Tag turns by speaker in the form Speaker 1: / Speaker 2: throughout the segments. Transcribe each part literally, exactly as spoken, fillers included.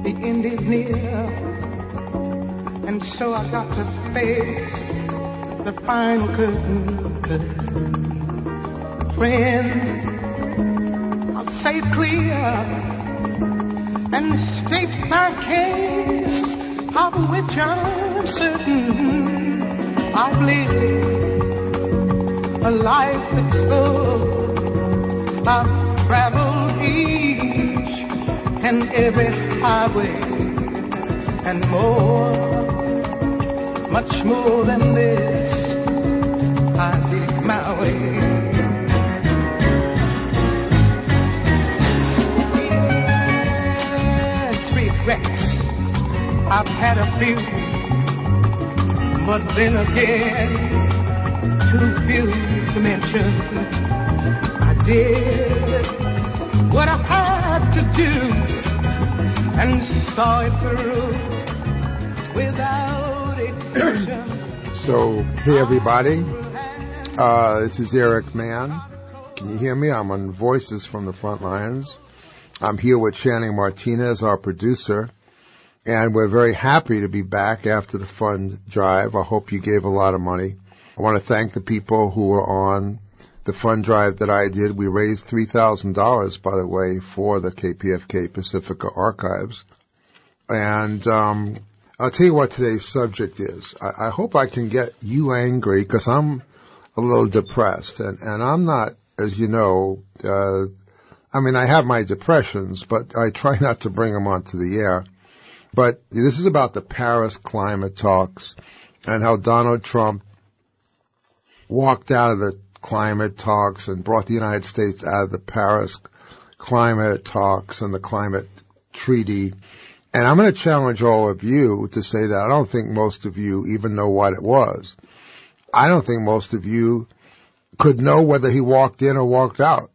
Speaker 1: the end is near, and so I got to face the final curtain. Friends, I'll say it clear and state my case, of which I'm certain. I've lived a life that's full. I've traveled each and every highway and more, much more than this. I did my way. Yes, regrets, I've had a few, but then again, too few to mention. I did what I had to do and saw it through without exception.
Speaker 2: So, hey everybody, uh, this is Eric Mann. Can you hear me? I'm on Voices from the Front Lines. I'm here with Channing Martinez, our producer, and we're very happy to be back after the fund drive. I hope you gave a lot of money. I want to thank the people who were on the fund drive that I did. We raised three thousand dollars, by the way, for the K P F K Pacifica Archives. And um I'll tell you what today's subject is. I, I hope I can get you angry, because I'm a little depressed. And, and I'm not, as you know, uh I mean, I have my depressions, but I try not to bring them onto the air. But this is about the Paris climate talks and how Donald Trump walked out of the climate talks and brought the United States out of the Paris climate talks and the climate treaty. And I'm going to challenge all of you to say that I don't think most of you even know what it was. I don't think most of you could know whether he walked in or walked out.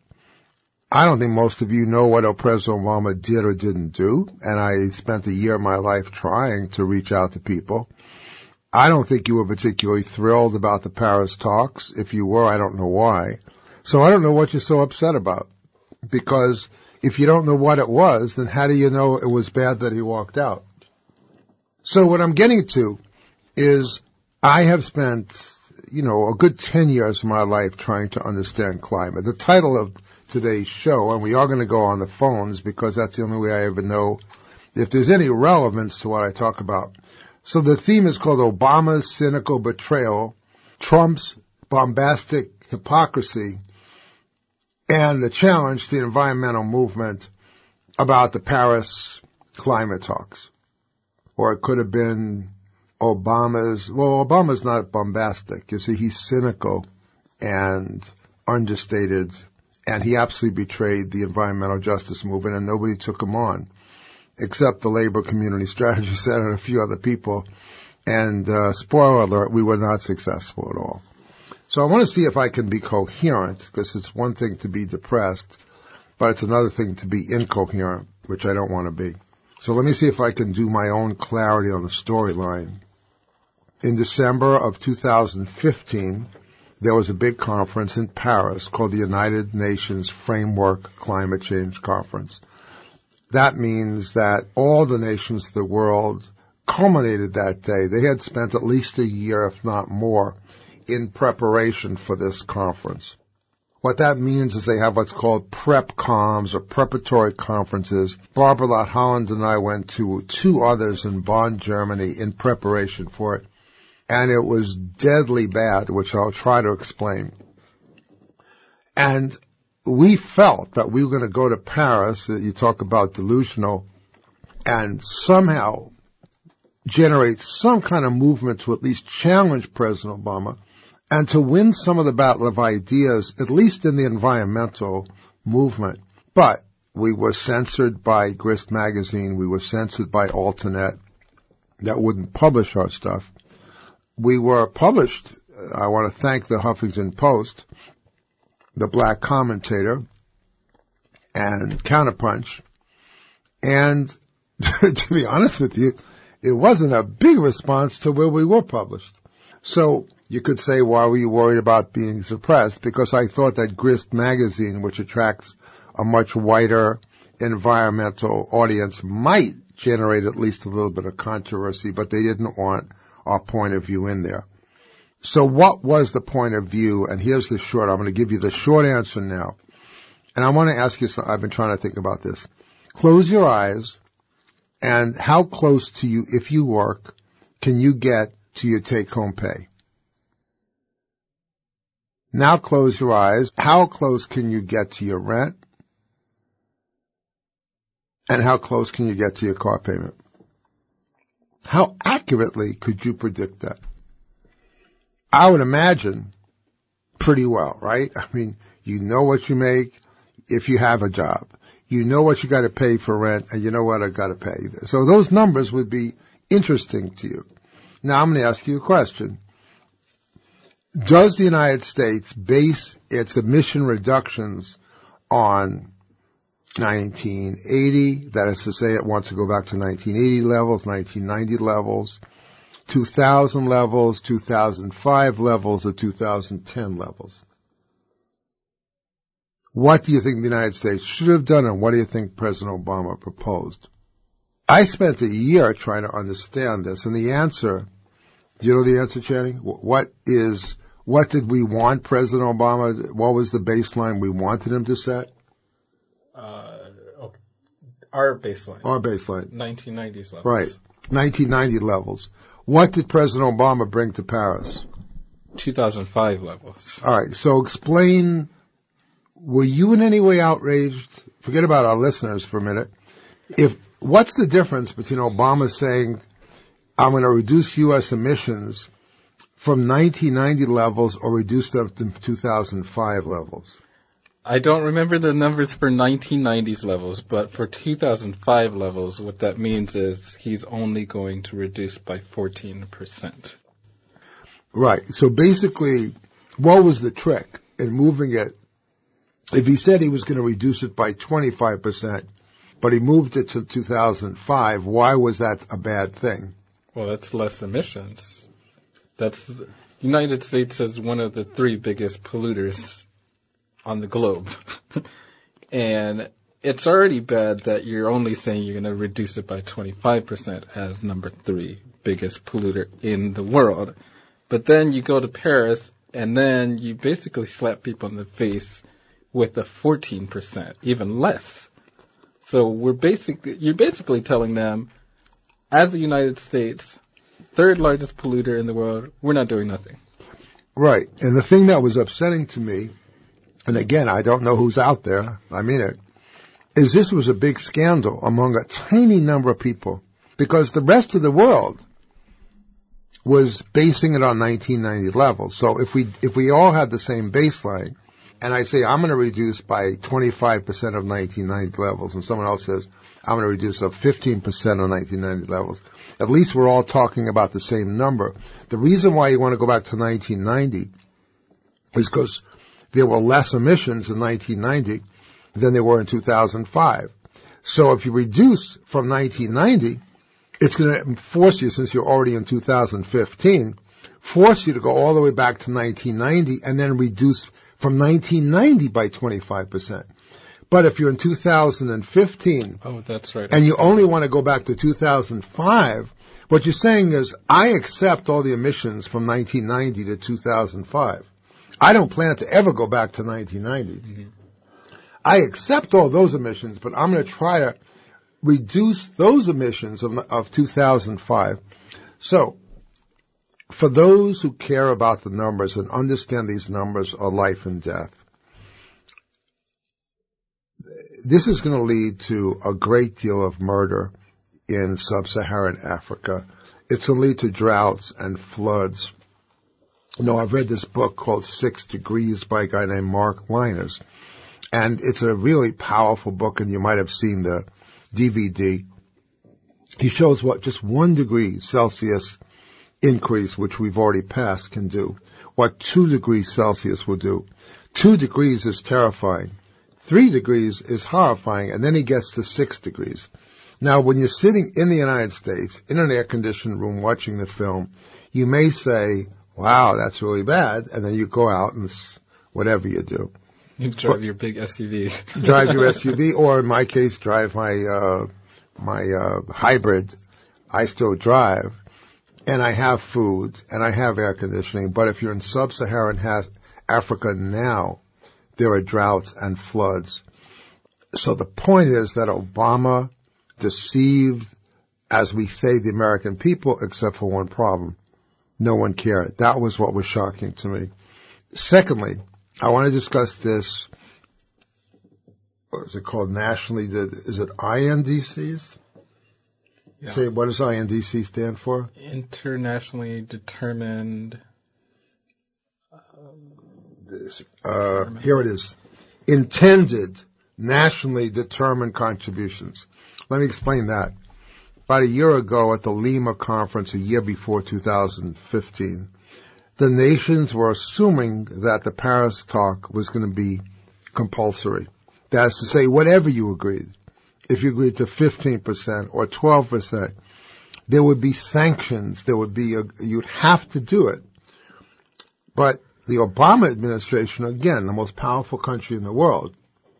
Speaker 2: I don't think most of you know what President Obama did or didn't do. And I spent a year of my life trying to reach out to people. I don't think you were particularly thrilled about the Paris talks. If you were, I don't know why. So I don't know what you're so upset about. Because if you don't know what it was, then how do you know it was bad that he walked out? So what I'm getting to is I have spent, you know, a good ten years of my life trying to understand climate. The title of today's show, and we are going to go on the phones because that's the only way I ever know if there's any relevance to what I talk about. So the theme is called Obama's Cynical Betrayal, Trump's Bombastic Hypocrisy, and the challenge to the environmental movement about the Paris climate talks. Or it could have been Obama's, well, Obama's not bombastic. You see, he's cynical and understated, and he absolutely betrayed the environmental justice movement, and nobody took him on, except the Labor Community Strategy Center and a few other people. And uh, spoiler alert, we were not successful at all. So I want to see if I can be coherent, because it's one thing to be depressed, but it's another thing to be incoherent, which I don't want to be. So let me see if I can do my own clarity on the storyline. In December of two thousand fifteen, there was a big conference in Paris called the United Nations Framework Climate Change Conference. That means that all the nations of the world culminated that day. They had spent at least a year, if not more, in preparation for this conference. What that means is they have what's called prep comms or preparatory conferences. Barbara Lott Holland and I went to two others in Bonn, Germany, in preparation for it. And it was deadly bad, which I'll try to explain. And we felt that we were going to go to Paris, you talk about delusional, and somehow generate some kind of movement to at least challenge President Obama and to win some of the battle of ideas, at least in the environmental movement. But we were censored by Grist magazine. We were censored by Alternet that wouldn't publish our stuff. We were published. I want to thank the Huffington Post, the Black Commentator, and Counterpunch. And to be honest with you, it wasn't a big response to where we were published. So you could say, why were you worried about being suppressed? Because I thought that Grist magazine, which attracts a much wider environmental audience, might generated at least a little bit of controversy, but they didn't want our point of view in there. So what was the point of view? And here's the short. I'm going to give you the short answer now. And I want to ask you something. I've been trying to think about this. Close your eyes, and how close to you, if you work, can you get to your take-home pay? Now close your eyes. How close can you get to your rent? And how close can you get to your car payment? How accurately could you predict that? I would imagine pretty well, right? I mean, you know what you make if you have a job. You know what you got to pay for rent, and you know what I got to pay. So those numbers would be interesting to you. Now I'm going to ask you a question. Does the United States base its emission reductions on nineteen eighty? That is to say, it wants to go back to nineteen eighty levels, nineteen ninety levels, two thousand levels, two thousand five levels, or two thousand ten levels. What do you think the United States should have done, and what do you think President Obama proposed? I spent a year trying to understand this, and the answer, do you know the answer, Channing? What is, what did we want President Obama, what was the baseline we wanted him to set?
Speaker 3: Uh, okay. Our baseline.
Speaker 2: Our baseline.
Speaker 3: nineteen nineties levels.
Speaker 2: Right. nineteen ninety levels. What did President Obama bring to Paris?
Speaker 3: two thousand five levels.
Speaker 2: All right. So explain, were you in any way outraged? Forget about our listeners for a minute. If, what's the difference between Obama saying, I'm going to reduce U S emissions from nineteen ninety levels or reduce them to two thousand five levels?
Speaker 3: I don't remember the numbers for nineteen nineties levels, but for two thousand five levels, what that means is he's only going to reduce by fourteen percent.
Speaker 2: Right. So basically, what was the trick in moving it? If he said he was going to reduce it by twenty-five percent, but he moved it to two thousand five, why was that a bad thing?
Speaker 3: Well, that's less emissions. That's, the United States is one of the three biggest polluters on the globe. And it's already bad that you're only saying you're going to reduce it by twenty-five percent as number three biggest polluter in the world. But then you go to Paris, and then you basically slap people in the face with a fourteen percent, even less. So we're basically, you're basically telling them, as the United States, third largest polluter in the world, we're not doing nothing.
Speaker 2: Right. And the thing that was upsetting to me, and again, I don't know who's out there, I mean it, is this was a big scandal among a tiny number of people, because the rest of the world was basing it on nineteen ninety levels. So if we, if we all had the same baseline, and I say, I'm going to reduce by twenty-five percent of nineteen ninety levels, and someone else says, I'm going to reduce up fifteen percent of nineteen ninety levels, at least we're all talking about the same number. The reason why you want to go back to nineteen ninety is because there were less emissions in nineteen ninety than there were in two thousand five. So if you reduce from nineteen ninety, it's going to force you, since you're already in two thousand fifteen, force you to go all the way back to nineteen ninety and then reduce from nineteen ninety by twenty-five percent. But if you're in two thousand fifteen,
Speaker 3: oh, that's right,
Speaker 2: and you only want to go back to two thousand five, what you're saying is, I accept all the emissions from nineteen ninety to two thousand five. I don't plan to ever go back to nineteen ninety. Mm-hmm. I accept all those emissions, but I'm going to try to reduce those emissions of, of two thousand five. So, for those who care about the numbers and understand these numbers are life and death, this is going to lead to a great deal of murder in sub-Saharan Africa. It's going to lead to droughts and floods. You know, I've read this book called Six Degrees by a guy named Mark Linus, and it's a really powerful book, and you might have seen the D V D. He shows what just one degree Celsius increase, which we've already passed, can do, what two degrees Celsius will do. Two degrees is terrifying. Three degrees is horrifying, and then he gets to six degrees. Now, when you're sitting in the United States, in an air-conditioned room watching the film, you may say, wow, that's really bad, and then you go out and whatever you do.
Speaker 3: You drive but, your big S U V.
Speaker 2: Drive your S U V, or in my case, drive my uh my uh, hybrid, I still drive, and I have food, and I have air conditioning. But if you're in sub-Saharan ha- Africa now, there are droughts and floods. So the point is that Obama deceived, as we say, the American people, except for one problem. No one cared. That was what was shocking to me. Secondly, I want to discuss this. What is it called nationally? Is it I N D Cs? Yeah. Say, what does I N D C stand for?
Speaker 3: Internationally determined.
Speaker 2: This, uh, here it is. Intended nationally determined contributions. Let me explain that. About a year ago at the Lima conference, a year before two thousand fifteen, the nations were assuming that the Paris talk was going to be compulsory. That is to say, whatever you agreed, if you agreed to fifteen percent or twelve percent, there would be sanctions. There would be, a, you'd have to do it. But the Obama administration, again, the most powerful country in the world,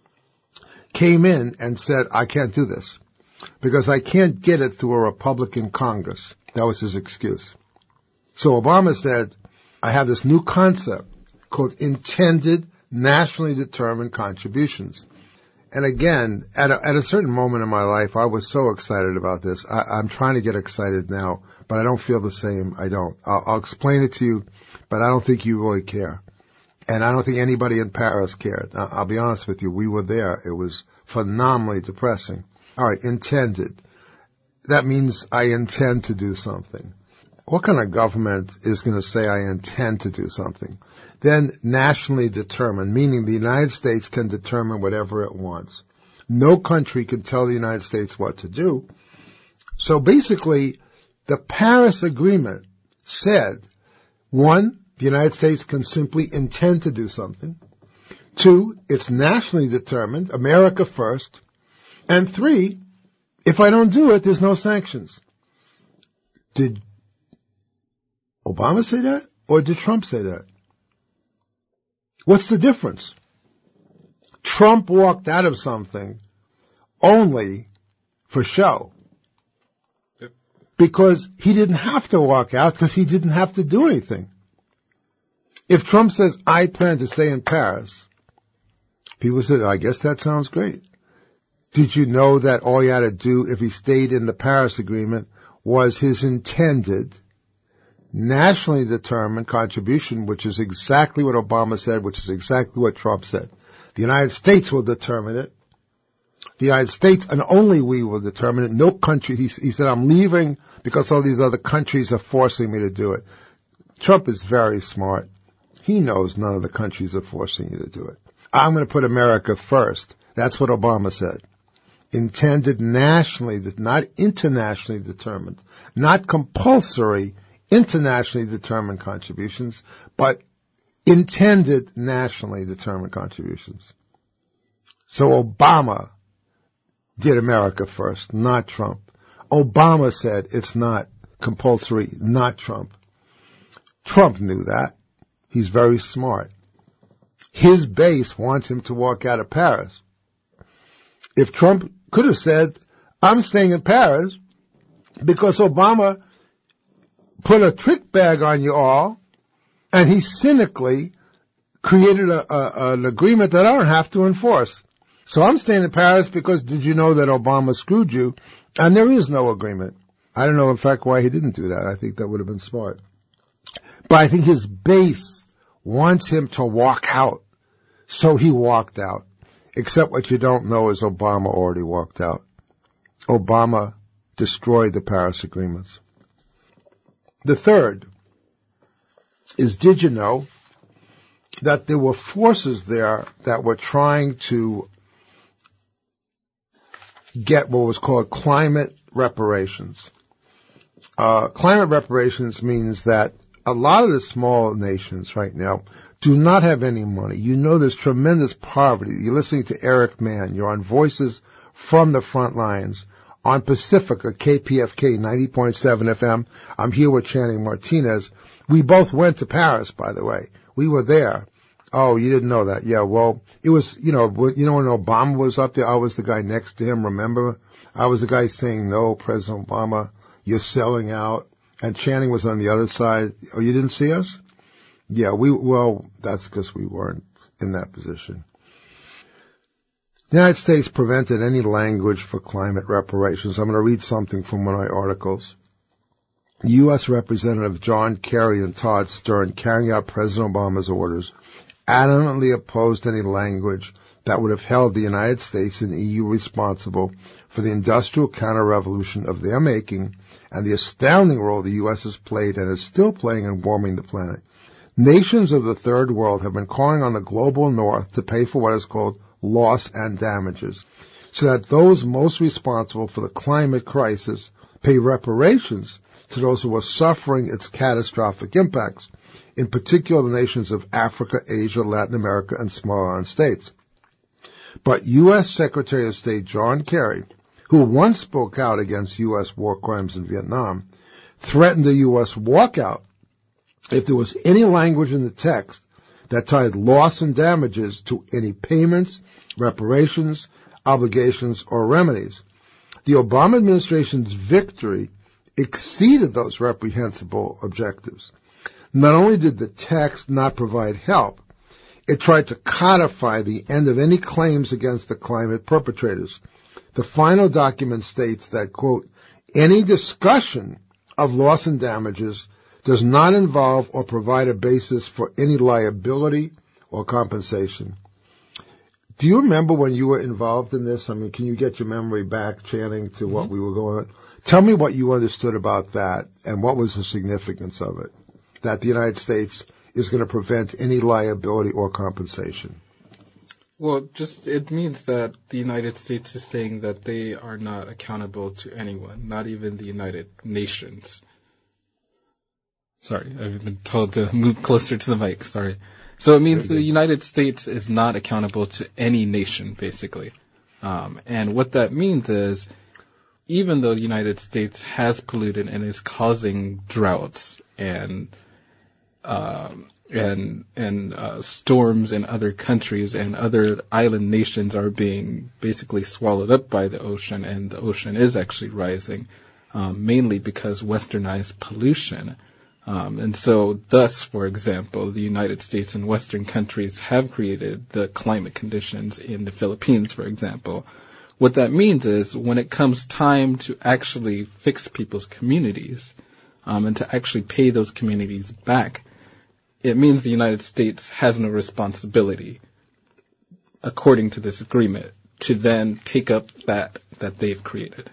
Speaker 2: came in and said, I can't do this because I can't get it through a Republican Congress. That was his excuse. So Obama said, I have this new concept called intended nationally determined contributions. And again, at a, at a certain moment in my life, I was so excited about this. I, I'm trying to get excited now, but I don't feel the same. I don't. I'll, I'll explain it to you, but I don't think you really care. And I don't think anybody in Paris cared. I, I'll be honest with you. We were there. It was phenomenally depressing. All right, intended. That means I intend to do something. What kind of government is going to say I intend to do something? Then nationally determined, meaning the United States can determine whatever it wants. No country can tell the United States what to do. So basically, the Paris Agreement said, one, the United States can simply intend to do something. Two, it's nationally determined, America first. And three, if I don't do it, there's no sanctions. Did Obama say that, or did Trump say that? What's the difference? Trump walked out of something only for show. Yep. Because he didn't have to walk out because he didn't have to do anything. If Trump says, I plan to stay in Paris, people said, I guess that sounds great. Did you know that all he had to do if he stayed in the Paris Agreement was his intended nationally determined contribution, which is exactly what Obama said, which is exactly what Trump said. The United States will determine it. The United States, and only we will determine it. No country, he, he said, I'm leaving because all these other countries are forcing me to do it. Trump is very smart. He knows none of the countries are forcing you to do it. I'm going to put America first. That's what Obama said. Intended nationally, not internationally determined, not compulsory, internationally determined contributions, but intended nationally determined contributions. So Obama did America first, not Trump. Obama said it's not compulsory, not Trump. Trump knew that. He's very smart. His base wants him to walk out of Paris. If Trump could have said, I'm staying in Paris because Obama put a trick bag on you all, and he cynically created a, a, an agreement that I don't have to enforce. So I'm staying in Paris because did you know that Obama screwed you? And there is no agreement. I don't know, in fact, why he didn't do that. I think that would have been smart. But I think his base wants him to walk out. So he walked out. Except what you don't know is Obama already walked out. Obama destroyed the Paris agreements. The third is, did you know that there were forces there that were trying to get what was called climate reparations? Uh, climate reparations means that a lot of the small nations right now do not have any money. You know there's tremendous poverty. You're listening to Eric Mann. You're on Voices from the Front Lines on Pacifica, K P F K ninety point seven F M. I'm here with Channing Martinez. We both went to Paris, by the way. We were there. Oh, you didn't know that? Yeah, well, it was, you know, you know when Obama was up there, I was the guy next to him, remember? I was the guy saying, no, President Obama, you're selling out. And Channing was on the other side. Oh, you didn't see us? Yeah, we, well, that's because we weren't in that position. The United States prevented any language for climate reparations. I'm going to read something from one of my articles. U S. Representative John Kerry and Todd Stern, carrying out President Obama's orders, adamantly opposed any language that would have held the United States and the E U responsible for the industrial counter-revolution of their making and the astounding role the U S has played and is still playing in warming the planet. Nations of the Third World have been calling on the global North to pay for what is called loss and damages, so that those most responsible for the climate crisis pay reparations to those who are suffering its catastrophic impacts, in particular the nations of Africa, Asia, Latin America, and small island states. But U S. Secretary of State John Kerry, who once spoke out against U S war crimes in Vietnam, threatened a U S walkout if there was any language in the text that tied loss and damages to any payments, reparations, obligations, or remedies. The Obama administration's victory exceeded those reprehensible objectives. Not only did the text not provide help, it tried to codify the end of any claims against the climate perpetrators. The final document states that, quote, any discussion of loss and damages does not involve or provide a basis for any liability or compensation. Do you remember when you were involved in this? I mean, can you get your memory back, Channing, to mm-hmm. what we were going on? Tell me what you understood about that and what was the significance of it, that the United States is going to prevent any liability or compensation.
Speaker 3: Well, just it means that the United States is saying that they are not accountable to anyone, not even the United Nations. Sorry, I've been told to move closer to the mic, sorry. So it means the United States is not accountable to any nation, basically. Um, and what that means is, even though the United States has polluted and is causing droughts and um, and and uh, storms in other countries and other island nations are being basically swallowed up by the ocean, and the ocean is actually rising, um, mainly because westernized pollution. Um, and so thus, for example, the United States and Western countries have created the climate conditions in the Philippines, for example. What that means is when it comes time to actually fix people's communities, um, and to actually pay those communities back, it means the United States has no responsibility, according to this agreement, to then take up that, that they've created.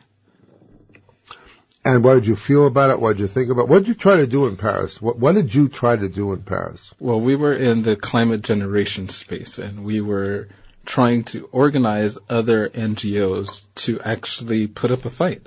Speaker 2: And what did you feel about it? What did you think about it? What did you try to do in Paris? What, what did you try to do in Paris?
Speaker 3: Well, we were in the climate generation space, and we were trying to organize other N G Os to actually put up a fight.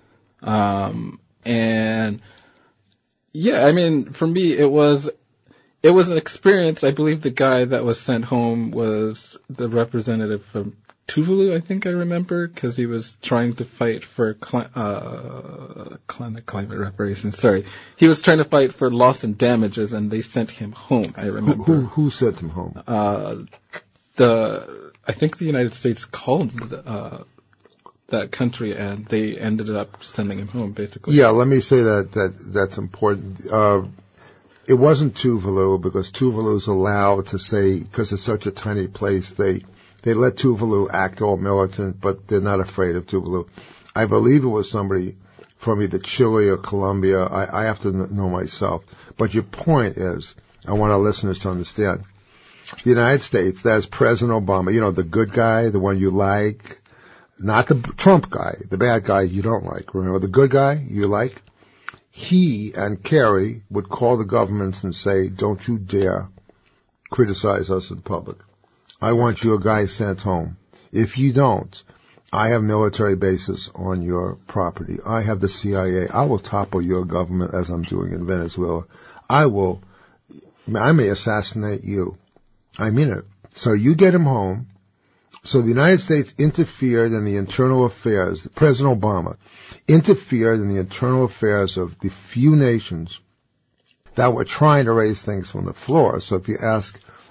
Speaker 3: Um, and yeah, I mean, for me, it was, it was an experience. I believe the guy that was sent home was the representative from Tuvalu, I think I remember, because he was trying to fight for cli- uh, climate, climate reparations. Sorry. He was trying to fight for loss and damages, and they sent him home, I remember.
Speaker 2: Who, who, who sent him home?
Speaker 3: Uh, the, I think the United States called the, uh, that country, and they ended up sending him home, basically.
Speaker 2: Yeah, let me say that, that that's important. Uh, it wasn't Tuvalu, because Tuvalu's allowed to say, because it's such a tiny place, they, They let Tuvalu act all militant, but they're not afraid of Tuvalu. I believe it was somebody from either Chile or Colombia. I, I have to know myself. But your point is, I want our listeners to understand, the United States, that's President Obama, you know, the good guy, the one you like, not the Trump guy, the bad guy you don't like. Remember, the good guy you like? He and Kerry would call the governments and say, don't you dare criticize us in public. I want your guy sent home. If you don't, I have military bases on your property. I have the C I A. I will topple your government as I'm doing in Venezuela. I will, I may assassinate you. I mean it. So you get him home. So the United States interfered in the internal affairs, President Obama interfered in the internal affairs of the few nations that were trying to raise things from the floor. So if you ask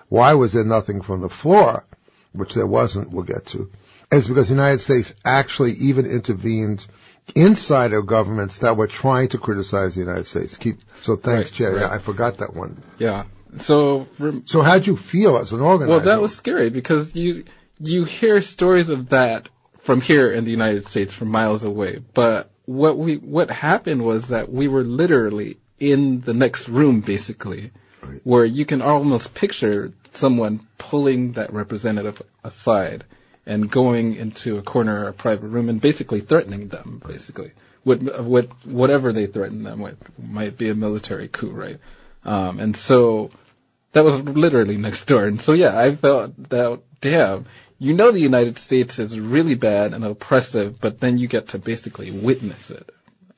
Speaker 2: why was there nothing from the floor, which there wasn't, we'll get to, is because the United States actually even intervened inside of governments that were trying to criticize the United States. Keep So thanks,
Speaker 3: Right,
Speaker 2: Jerry.
Speaker 3: right.
Speaker 2: I forgot that one.
Speaker 3: Yeah. So, rem-
Speaker 2: So how'd you feel as an organizer?
Speaker 3: well, that was scary because you you hear stories of that from here in the United States from miles away. But what we what happened was that we were literally in the next room, basically,
Speaker 2: Right.
Speaker 3: where you can almost picture someone pulling that representative aside and going into a corner or a private room and basically threatening them, basically, with, with whatever they threaten them with. Might be a military coup, right? Um, and so that was literally next door. And so, yeah, I felt that, damn, you know the United States is really bad and oppressive, but then you get to basically witness it.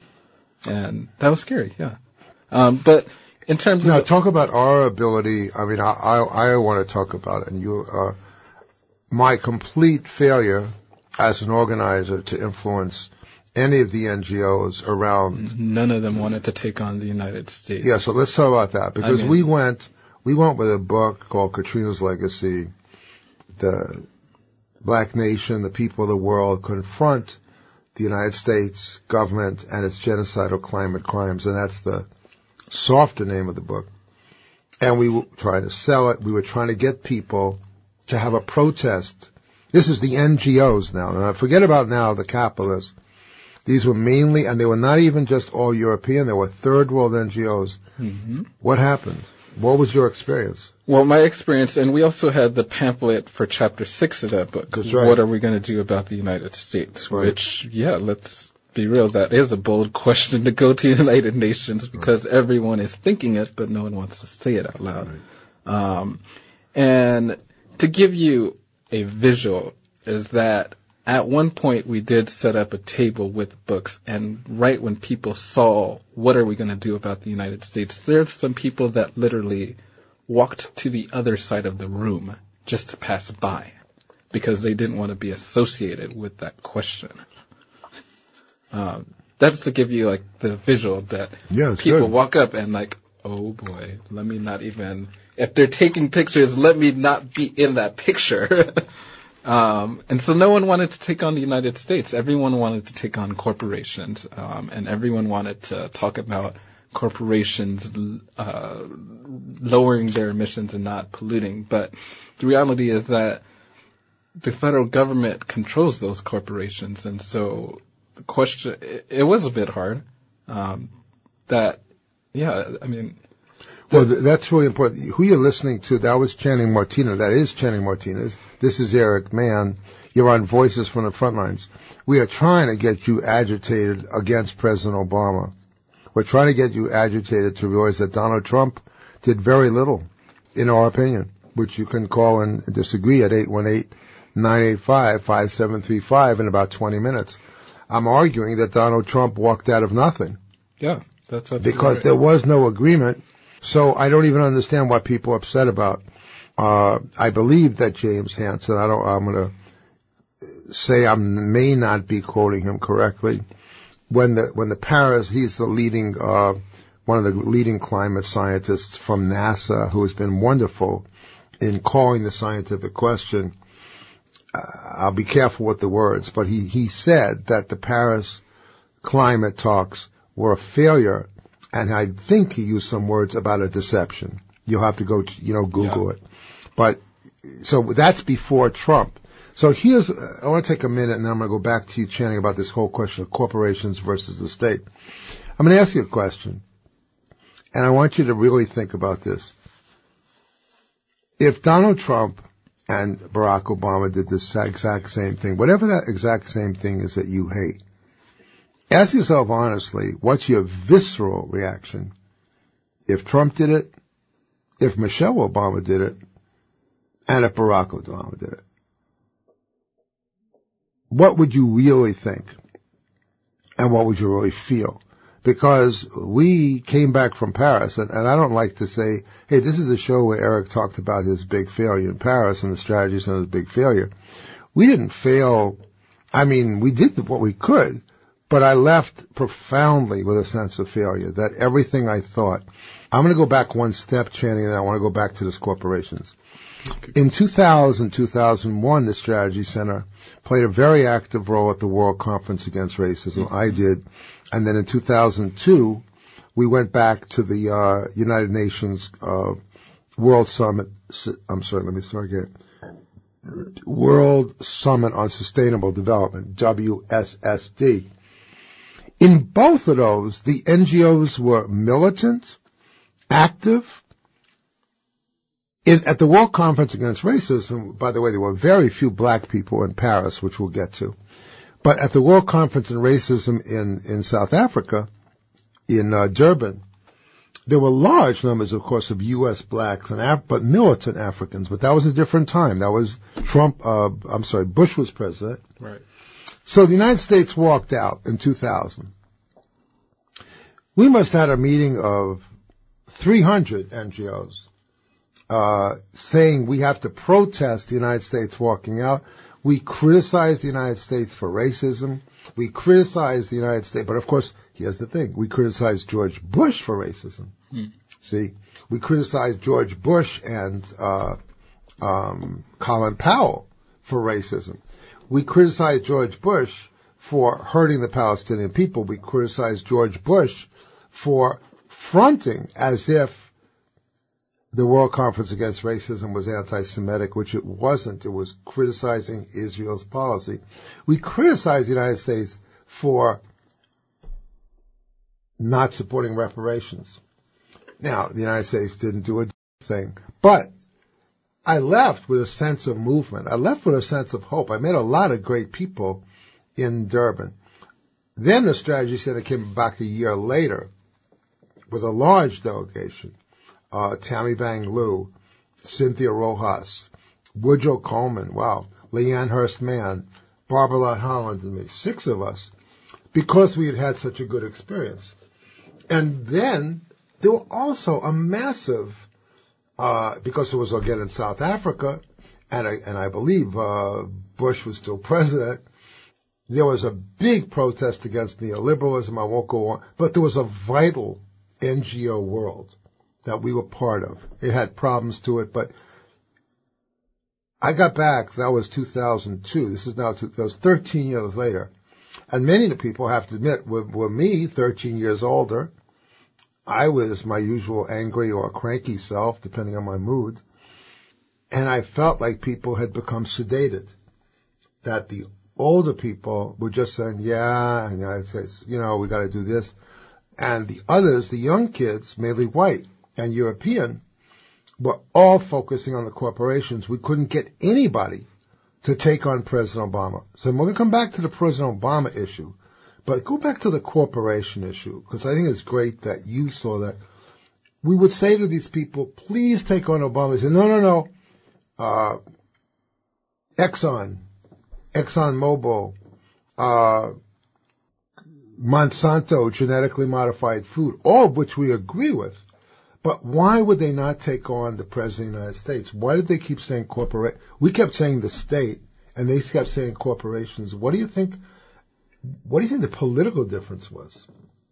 Speaker 3: And that was scary, yeah. Um, but in terms
Speaker 2: Now,
Speaker 3: of...
Speaker 2: talk about our ability. I mean, I, I, I want to talk about it. And you, uh, my complete failure as an organizer to influence any of the N G Os around.
Speaker 3: None of them wanted to take on the United States.
Speaker 2: Yeah, so let's talk about that. Because
Speaker 3: I mean,
Speaker 2: we went, we went with a book called Katrina's Legacy, the Black Nation, the People of the World Confront the United States government and its genocidal climate crimes. And that's the softer name of the book. And we were trying to sell it. We were trying to get people to have a protest. This is the N G Os now. Now forget about now the capitalists. These were mainly, and they were not even just all European, they were third world N G Os.
Speaker 3: Mm-hmm.
Speaker 2: What happened? What was your experience?
Speaker 3: Well, my experience, and we also had the pamphlet for chapter six of that book.
Speaker 2: That's right.
Speaker 3: What are we going to do about the United States?
Speaker 2: Right.
Speaker 3: Which, yeah, let's be real, that is a bold question to go to the United Nations because right. everyone is thinking it, but no one wants to say it out loud. Right. Um, and to give you a visual is that at one point we did set up a table with books, and right when people saw what are we going to do about the United States, there's some people that literally walked to the other side of the room just to pass by because they didn't want to be associated with that question. Um, that's to give you like the visual that
Speaker 2: yeah,
Speaker 3: people
Speaker 2: good.
Speaker 3: walk up and like, oh boy, let me not even, if they're taking pictures, let me not be in that picture. Um, and so no one wanted to take on the United States. Everyone wanted to take on corporations, um, and everyone wanted to talk about corporations uh, lowering their emissions and not polluting. But the reality is that the federal government controls those corporations, and so the question, it, it was a bit hard. Um, that, yeah, I mean.
Speaker 2: Well, th- that's really important. Who you're listening to, that was Channing Martinez. That is Channing Martinez. This is Eric Mann. You're on Voices from the Frontlines. We are trying to get you agitated against President Obama. We're trying to get you agitated to realize that Donald Trump did very little, in our opinion, which you can call and disagree at eight one eight, nine eight five, five seven three five in about twenty minutes. I'm arguing that Donald Trump walked out of nothing.
Speaker 3: Yeah, that's absolutely
Speaker 2: because
Speaker 3: right.
Speaker 2: there was no agreement. So I don't even understand what people are upset about. Uh, I believe that James Hansen, I don't, I'm going to say I may not be quoting him correctly. When the, when the Paris, he's the leading, uh, one of the leading climate scientists from NASA who has been wonderful in calling the scientific question. Uh, I'll be careful with the words, but he, he said that the Paris climate talks were a failure. And I think he used some words about a deception. You'll have to go, to, you know, Google yeah. it. But, so that's before Trump. So here's, I want to take a minute and then I'm going to go back to you, Channing, about this whole question of corporations versus the state. I'm going to ask you a question. And I want you to really think about this. If Donald Trump and Barack Obama did this exact same thing, whatever that exact same thing is that you hate, ask yourself honestly, what's your visceral reaction if Trump did it, if Michelle Obama did it, and if Barack Obama did it? What would you really think? And what would you really feel? Because we came back from Paris, and, and I don't like to say, hey, this is a show where Eric talked about his big failure in Paris and the strategies on his big failure. We didn't fail. I mean, we did what we could. But I left profoundly with a sense of failure, that everything I thought. I'm going to go back one step, Channing, and I want to go back to those corporations. In two thousand, two thousand one, the Strategy Center played a very active role at the World Conference Against Racism. Mm-hmm. I did. And then in two thousand two, we went back to the uh, United Nations uh, World Summit. I'm sorry, let me start again. World Summit on Sustainable Development, W S S D. In both of those, the N G Os were militant, active. In, at the World Conference Against Racism, by the way, there were very few black people in Paris, which we'll get to. But at the World Conference on Racism in, in South Africa, in uh, Durban, there were large numbers, of course, of U S blacks and Af- but militant Africans. But that was a different time. That was Trump. Uh, I'm sorry, Bush was president.
Speaker 3: Right.
Speaker 2: So the United States walked out in two thousand. We must have had a meeting of three hundred N G Os uh, saying we have to protest the United States walking out. We criticized the United States for racism. We criticized the United States, but of course, here's the thing. We criticized George Bush for racism. Hmm. See, we criticized George Bush and uh, um, Colin Powell for racism. We criticized George Bush for hurting the Palestinian people. We criticized George Bush for fronting as if the World Conference Against Racism was anti-Semitic, which it wasn't. It was criticizing Israel's policy. We criticized the United States for not supporting reparations. Now, the United States didn't do a thing, but I left with a sense of movement. I left with a sense of hope. I met a lot of great people in Durban. Then the Strategy Center came back a year later with a large delegation. Uh, Tammy Bang Liu, Cynthia Rojas, Woodrow Coleman, wow, Leanne Hurst Mann, Barbara Lott Holland and me, six of us, because we had had such a good experience. And then there were also a massive Uh, because it was again in South Africa, and I, and I believe uh, Bush was still president. There was a big protest against neoliberalism. I won't go on, but there was a vital N G O world that we were part of. It had problems to it, but I got back. That was two thousand two. This is now two, that was thirteen years later, and many of the people, have to admit, were, were me, thirteen years older. I was my usual angry or cranky self, depending on my mood. And I felt like people had become sedated. That the older people were just saying, yeah, and I say, you know, we got to do this. And the others, the young kids, mainly white and European, were all focusing on the corporations. We couldn't get anybody to take on President Obama. So we're going to come back to the President Obama issue. But go back to the corporation issue, because I think it's great that you saw that. We would say to these people, please take on Obama. They say, no, no, no. Uh, Exxon, ExxonMobil, uh, Monsanto, genetically modified food, all of which we agree with. But why would they not take on the President of the United States? Why did they keep saying corporate? We kept saying the state, and they kept saying corporations. What do you think? What do you think the political difference was?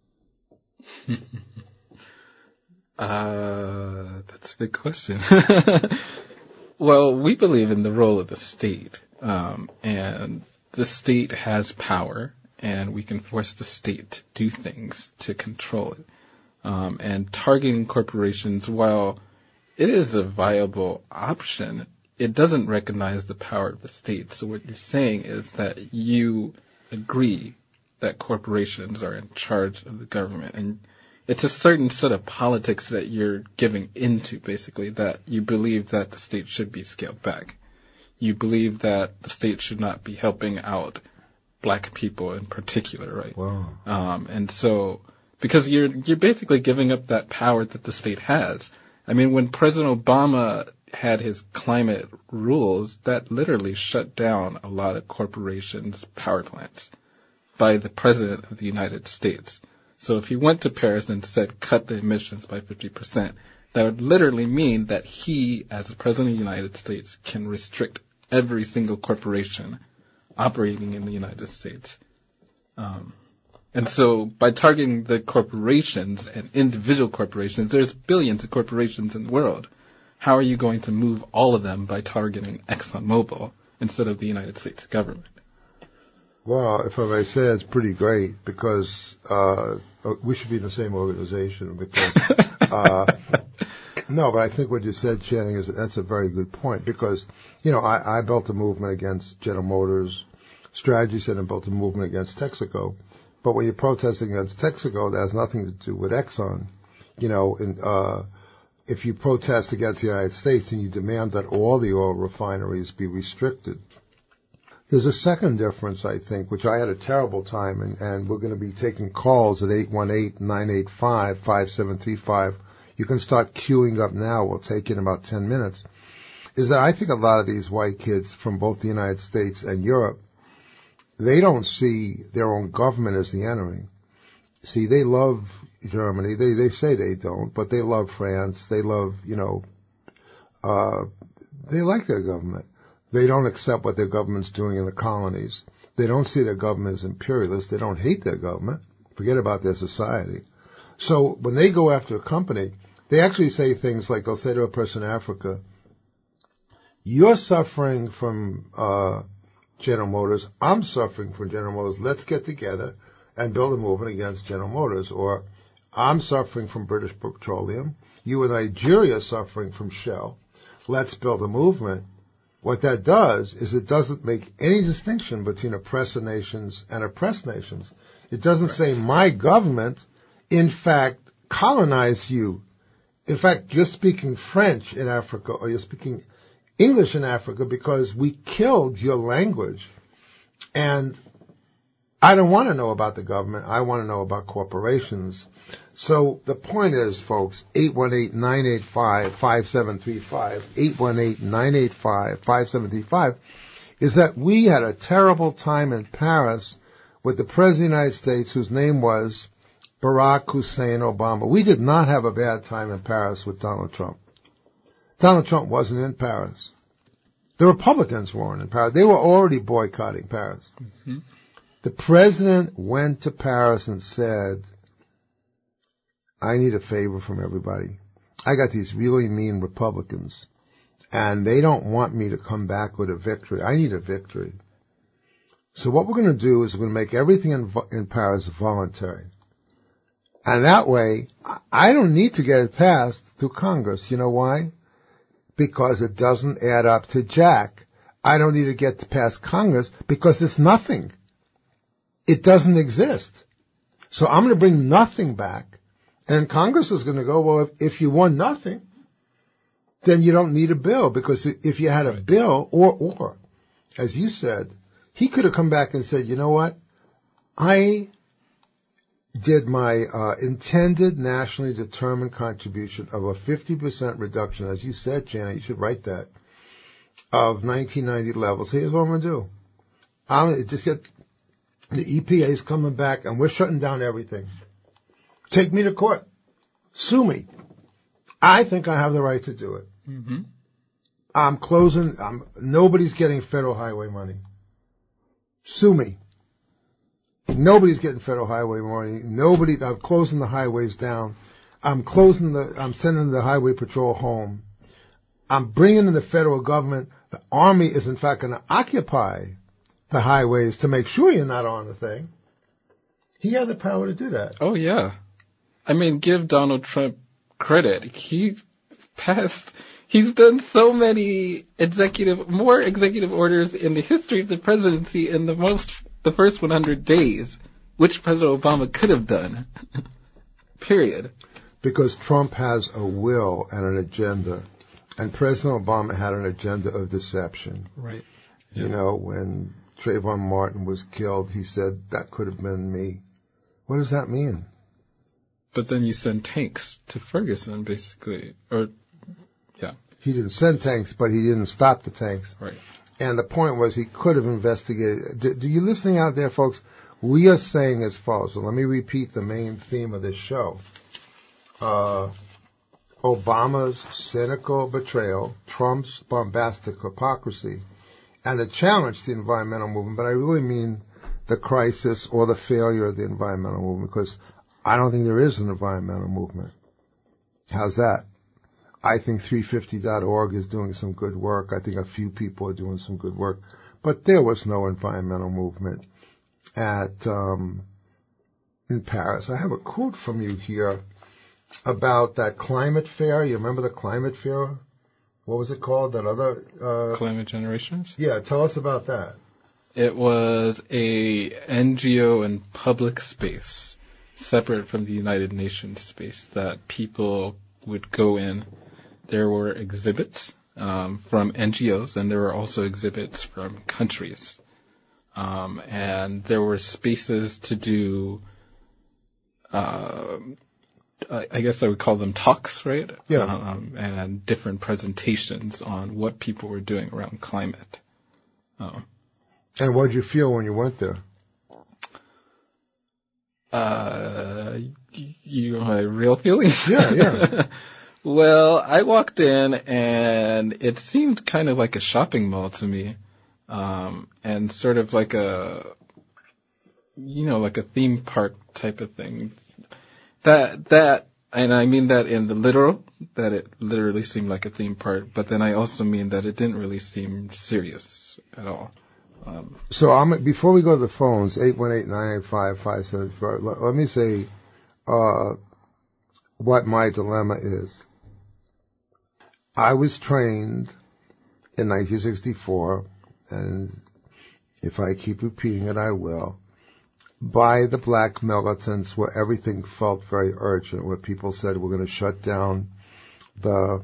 Speaker 3: uh, that's a big question. Well, we believe in the role of the state, um, and the state has power, and we can force the state to do things to control it. Um, and targeting corporations, while it is a viable option, it doesn't recognize the power of the state. So what you're saying is that you agree that corporations are in charge of the government, and it's a certain set of politics that you're giving into, basically, that you believe that the state should be scaled back. You believe that the state should not be helping out black people in particular, right?
Speaker 2: Wow.
Speaker 3: Um, and so, because you're you're basically giving up that power that the state has. I mean, when President Obama had his climate rules, that literally shut down a lot of corporations' power plants by the President of the United States. So if he went to Paris and said, cut the emissions by fifty percent, that would literally mean that he, as the President of the United States, can restrict every single corporation operating in the United States. Um, And so by targeting the corporations and individual corporations, there's billions of corporations in the world. How are you going to move all of them by targeting ExxonMobil instead of the United States government?
Speaker 2: Well, if I may say, it's pretty great because uh we should be in the same organization because uh no, but I think what you said, Channing, is that's a very good point because, you know, I, I built a movement against General Motors. Strategy said I built a movement against Texaco. But when you're protesting against Texaco, that has nothing to do with Exxon. You know, in, uh, if you protest against the United States and you demand that all the oil refineries be restricted, there's a second difference, I think, which I had a terrible time, and, and we're going to be taking calls at eight one eight, nine eight five, five seven three five. You can start queuing up now. We'll take it in about ten minutes. Is that I think a lot of these white kids from both the United States and Europe, they don't see their own government as the enemy. See, they love Germany. They they say they don't, but they love France. They love, you know, uh, they like their government. They don't accept what their government's doing in the colonies. They don't see their government as imperialist. They don't hate their government. Forget about their society. So when they go after a company, they actually say things like, they'll say to a person in Africa, you're suffering from uh General Motors. I'm suffering from General Motors. Let's get together and build a movement against General Motors. Or I'm suffering from British Petroleum. You in Nigeria are suffering from Shell. Let's build a movement. What that does is it doesn't make any distinction between oppressor nations and oppressed nations. It doesn't say my government, in fact, colonized you. In fact, you're speaking French in Africa or you're speaking English in Africa because we killed your language. And I don't want to know about the government. I want to know about corporations. So the point is, folks, eight one eight, nine eight five, five seven three five, eight one eight, nine eight five, five seven three five, is that we had a terrible time in Paris with the President of the United States whose name was Barack Hussein Obama. We did not have a bad time in Paris with Donald Trump. Donald Trump wasn't in Paris. The Republicans weren't in Paris. They were already boycotting Paris. Mm-hmm. The president went to Paris and said, I need a favor from everybody. I got these really mean Republicans, and they don't want me to come back with a victory. I need a victory. So what we're going to do is we're going to make everything in, in Paris voluntary. And that way, I don't need to get it passed through Congress. You know why? Because it doesn't add up to jack. I don't need to get to pass Congress because it's nothing. It doesn't exist. So I'm going to bring nothing back. And Congress is going to go, well, if, if you won nothing, then you don't need a bill. Because if you had a bill, or, or, as you said, he could have come back and said, you know what? I did my uh, intended nationally determined contribution of a fifty percent reduction, as you said, Janet, you should write that, of nineteen ninety levels. Here's what I'm going to do. I'm going to just get, the E P A is coming back and we're shutting down everything. Take me to court. Sue me. I think I have the right to do it. Mm-hmm. I'm closing, I'm, nobody's getting federal highway money. Sue me. Nobody's getting federal highway money. Nobody, I'm closing the highways down. I'm closing the, I'm sending the highway patrol home. I'm bringing in the federal government. The Army is in fact going to occupy the highways to make sure you're not on the thing. He had the power to do that.
Speaker 3: Oh, yeah. I mean, give Donald Trump credit. He passed, he's done so many executive, more executive orders in the history of the presidency in the most, the first one hundred days, which President Obama could have done. Period.
Speaker 2: Because Trump has a will and an agenda, and President Obama had an agenda of deception.
Speaker 3: Right.
Speaker 2: Yeah. You know, when Trayvon Martin was killed, he said, that could have been me. What does that mean?
Speaker 3: But then you send tanks to Ferguson, basically. Or, yeah.
Speaker 2: He didn't send tanks, but he didn't stop the tanks.
Speaker 3: Right.
Speaker 2: And the point was he could have investigated. Do, do you listening out there, folks? We are saying as follows. So let me repeat the main theme of this show. Uh, Obama's cynical betrayal, Trump's bombastic hypocrisy, and the challenge to the environmental movement. But I really mean the crisis or the failure of the environmental movement, because I don't think there is an environmental movement. How's that? I think three fifty dot org is doing some good work. I think a few people are doing some good work. But there was no environmental movement at um, in Paris. I have a quote from you here about that climate fair. You remember the climate fair? What was it called? That other... Uh,
Speaker 3: Climate Generations?
Speaker 2: Yeah, tell us about that.
Speaker 3: It was a N G O and public space, separate from the United Nations space, that people would go in. There were exhibits um, from N G Os, and there were also exhibits from countries. Um, and there were spaces to do, uh, I guess I would call them talks, right?
Speaker 2: Yeah.
Speaker 3: Um, and different presentations on what people were doing around climate. Um,
Speaker 2: And what did you feel when you went there?
Speaker 3: Uh, you know my real feelings?
Speaker 2: Yeah, yeah.
Speaker 3: Well, I walked in and it seemed kind of like a shopping mall to me, um, and sort of like a, you know, like a theme park type of thing. That, that, and I mean that in the literal, that it literally seemed like a theme park, but then I also mean that it didn't really seem serious at all. Um,
Speaker 2: so I'm, before we go to the phones, eight one eight, nine eight five, five seven four, let, let me say uh, what my dilemma is. I was trained in nineteen sixty-four, and if I keep repeating it, I will, by the black militants where everything felt very urgent, where people said we're going to shut down the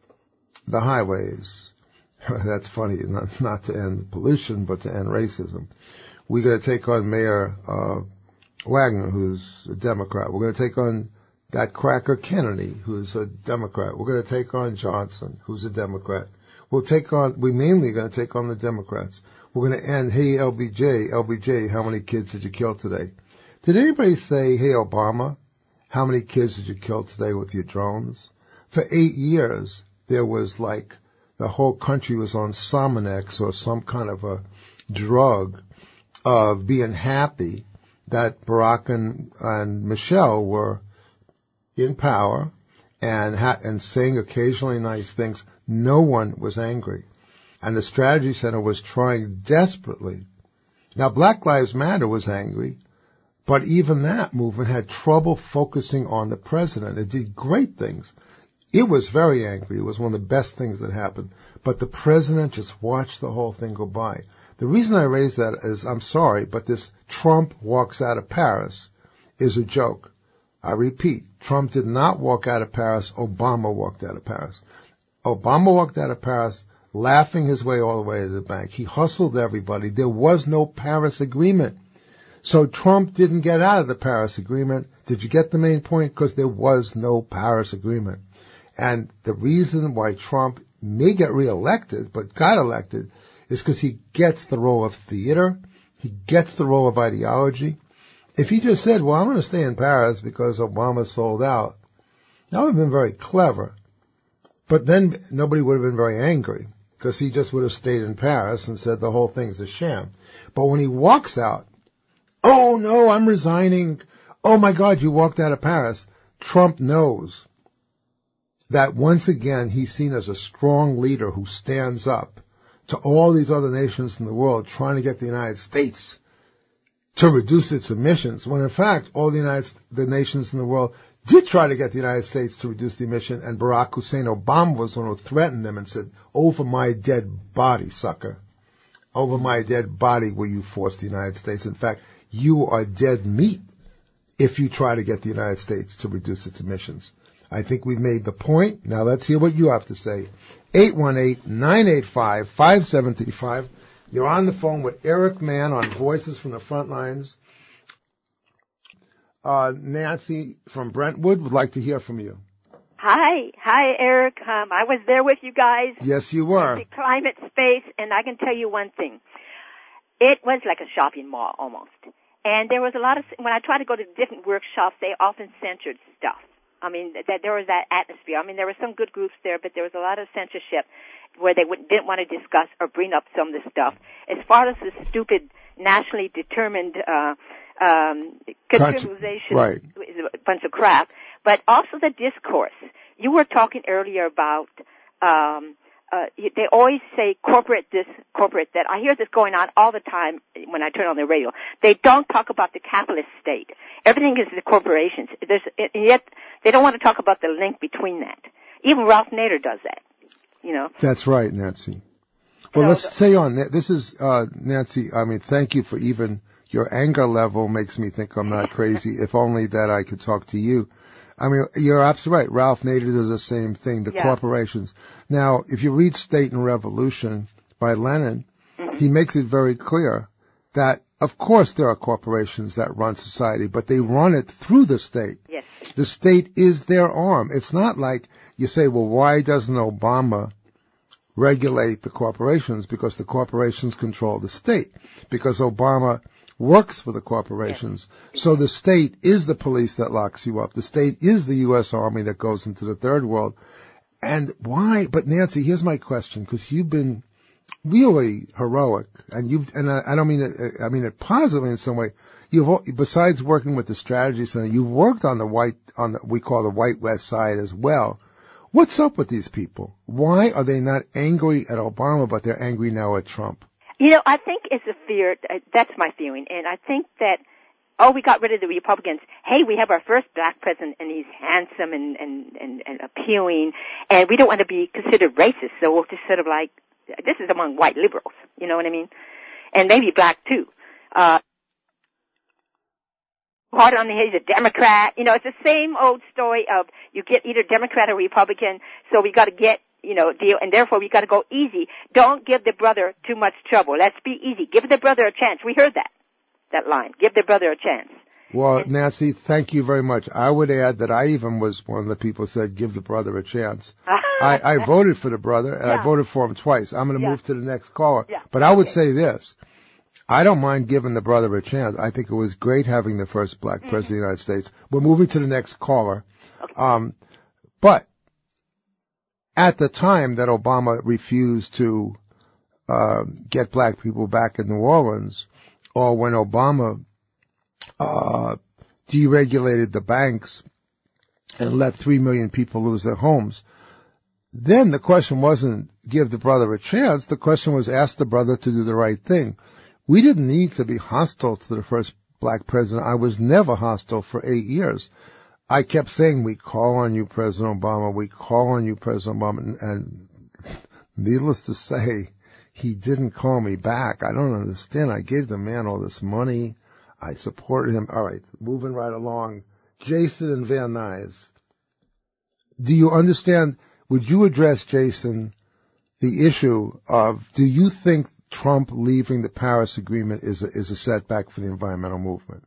Speaker 2: the highways. That's funny, not, not to end pollution, but to end racism. We're going to take on Mayor uh, Wagner, who's a Democrat. We're going to take on that cracker Kennedy, who's a Democrat. We're going to take on Johnson, who's a Democrat. We'll take on, we're mainly going to take on the Democrats. We're going to end, hey, L B J, L B J, how many kids did you kill today? Did anybody say, hey, Obama, how many kids did you kill today with your drones? For eight years, there was like, the whole country was on Sominex or some kind of a drug of being happy that Barack and, and Michelle were in power and ha- and saying occasionally nice things. No one was angry. And the Strategy Center was trying desperately. Now, Black Lives Matter was angry, but even that movement had trouble focusing on the president. It did great things. It was very angry. It was one of the best things that happened. But the president just watched the whole thing go by. The reason I raise that is, I'm sorry, but this Trump walks out of Paris is a joke. I repeat, Trump did not walk out of Paris. Obama walked out of Paris. Obama walked out of Paris laughing his way all the way to the bank. He hustled everybody. There was no Paris Agreement. So Trump didn't get out of the Paris Agreement. Did you get the main point? Because there was no Paris Agreement. And the reason why Trump may get reelected, but got elected, is because he gets the role of theater. He gets the role of ideology. If he just said, well, I'm going to stay in Paris because Obama sold out, that would have been very clever. But then nobody would have been very angry because he just would have stayed in Paris and said the whole thing's a sham. But when he walks out, oh, no, I'm resigning. Oh, my God, you walked out of Paris. Trump knows that once again he's seen as a strong leader who stands up to all these other nations in the world trying to get the United States to reduce its emissions, when in fact all the United the nations in the world did try to get the United States to reduce the emission, and Barack Hussein Obama was the one who threatened them and said, over my dead body, sucker. Over my dead body will you force the United States. In fact, you are dead meat if you try to get the United States to reduce its emissions. I think we've made the point. Now let's hear what you have to say. eight one eight, nine eight five, five seven three five. You're on the phone with Eric Mann on Voices from the Front Lines. Uh, Nancy from Brentwood would like to hear from you.
Speaker 4: Hi. Hi, Eric. Um, I was there with you guys.
Speaker 2: Yes, you were.
Speaker 4: In the climate space, and I can tell you one thing. It was like a shopping mall almost. And there was a lot of, when I tried to go to different workshops, they often censored stuff. I mean, that there was that atmosphere. I mean, there were some good groups there, but there was a lot of censorship where they would, didn't want to discuss or bring up some of the stuff. As far as the stupid nationally determined uh, um, contribution
Speaker 2: right.
Speaker 4: is a bunch of crap. But also the discourse. You were talking earlier about um, uh, they always say corporate this, corporate that. I hear this going on all the time when I turn on the radio. They don't talk about the capitalist state. Everything is the corporations. There's, and yet they don't want to talk about the link between that. Even Ralph Nader does that. You know.
Speaker 2: That's right, Nancy. Well,
Speaker 4: so
Speaker 2: let's
Speaker 4: the,
Speaker 2: stay on. This is uh, Nancy. I mean, thank you for even your anger level makes me think I'm not crazy. If only that I could talk to you. I mean, you're absolutely right. Ralph Nader does the same thing, the
Speaker 4: yeah.
Speaker 2: corporations. Now, if you read State and Revolution by Lenin, mm-hmm. he makes it very clear that, of course, there are corporations that run society, but they run it through the state.
Speaker 4: Yes.
Speaker 2: The state is their arm. It's not like you say, well, why doesn't Obama regulate the corporations? Because the corporations control the state. Because Obama works for the corporations. Yes. So the state is the police that locks you up. The state is the U S Army that goes into the third world. And why? But Nancy, here's my question, because you've been really heroic, and you've, and I, I don't mean it, I mean it positively in some way. You've, besides working with the Strategy Center, you've worked on the white, on the, we call the White West Side as well. What's up with these people? Why are they not angry at Obama, but they're angry now at Trump?
Speaker 4: You know, I think it's a fear. That's my feeling, and I think that oh, we got rid of the Republicans. Hey, we have our first black president, and he's handsome and and and, and appealing, and we don't want to be considered racist. So we'll just sort of like this is among white liberals. You know what I mean? And maybe black too. Uh, hard on the head, he's a Democrat. You know, it's the same old story of you get either Democrat or Republican. So we got to get. You know, deal, and therefore we got to go easy. Don't give the brother too much trouble. Let's be easy. Give the brother a chance. We heard that, that line. Give the brother a chance.
Speaker 2: Well,
Speaker 4: and,
Speaker 2: Nancy, thank you very much. I would add that I even was one of the people who said, give the brother a chance. I, I voted for the brother, and
Speaker 4: yeah.
Speaker 2: I voted for him twice. I'm going to
Speaker 4: yeah.
Speaker 2: move to the next caller.
Speaker 4: Yeah.
Speaker 2: But I would
Speaker 4: okay.
Speaker 2: say this. I don't mind giving the brother a chance. I think it was great having the first black
Speaker 4: mm-hmm.
Speaker 2: president of the United States. We're moving to the next caller.
Speaker 4: Okay.
Speaker 2: Um, but at the time that Obama refused to uh, get black people back in New Orleans, or when Obama uh, deregulated the banks and let three million people lose their homes, then the question wasn't give the brother a chance. The question was ask the brother to do the right thing. We didn't need to be hostile to the first black president. I was never hostile for eight years. I kept saying, we call on you, President Obama, we call on you, President Obama, and, and needless to say, he didn't call me back. I don't understand. I gave the man all this money. I supported him. All right, moving right along. Jason and Van Nuys. Do you understand, would you address, Jason, the issue of, do you think Trump leaving the Paris Agreement is a, is a setback for the environmental movement?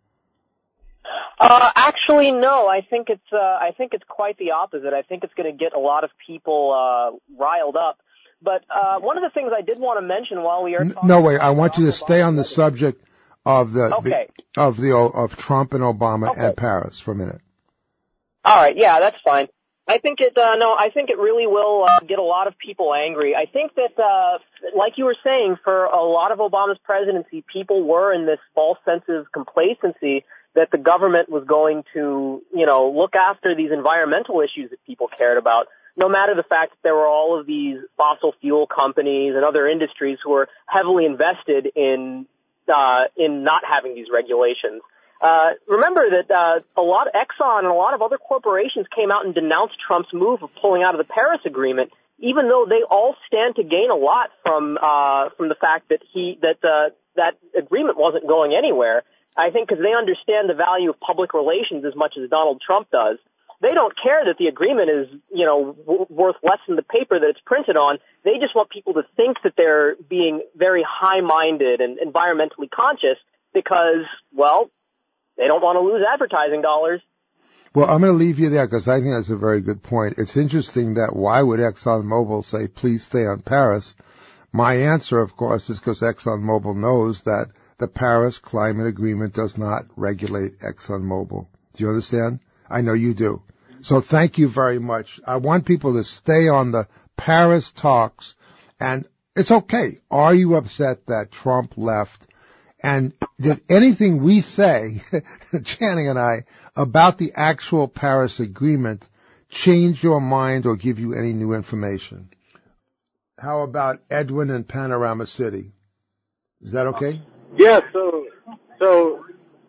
Speaker 5: Uh, actually, no. I think it's uh, I think it's quite the opposite. I think it's going to get a lot of people uh, riled up. But uh, one of the things I did want to mention while we are talking
Speaker 2: no wait, I want you to stay on the subject of the,
Speaker 5: okay.
Speaker 2: the of the of Trump and Obama
Speaker 5: okay.
Speaker 2: and Paris for a minute.
Speaker 5: All right, yeah, that's fine. I think it uh, no, I think it really will uh, get a lot of people angry. I think that, uh, like you were saying, for a lot of Obama's presidency, people were in this false sense of complacency that the government was going to, you know, look after these environmental issues that people cared about, no matter the fact that there were all of these fossil fuel companies and other industries who were heavily invested in, uh, in not having these regulations. Uh, remember that, uh, a lot of Exxon and a lot of other corporations came out and denounced Trump's move of pulling out of the Paris Agreement, even though they all stand to gain a lot from, uh, from the fact that he, that, uh, that agreement wasn't going anywhere. I think because they understand the value of public relations as much as Donald Trump does. They don't care that the agreement is, you know, w- worth less than the paper that it's printed on. They just want people to think that they're being very high-minded and environmentally conscious because, well, they don't want to lose advertising dollars.
Speaker 2: Well, I'm going to leave you there because I think that's a very good point. It's interesting that why would ExxonMobil say, please stay on Paris? My answer, of course, is because ExxonMobil knows that the Paris Climate Agreement does not regulate ExxonMobil. Do you understand? I know you do. So thank you very much. I want people to stay on the Paris talks, and it's okay. Are you upset that Trump left And did anything we say, Channing and I, about the actual Paris Agreement change your mind or give you any new information? How about Edwin in Panorama City? Is that okay?
Speaker 6: Yeah, so, so.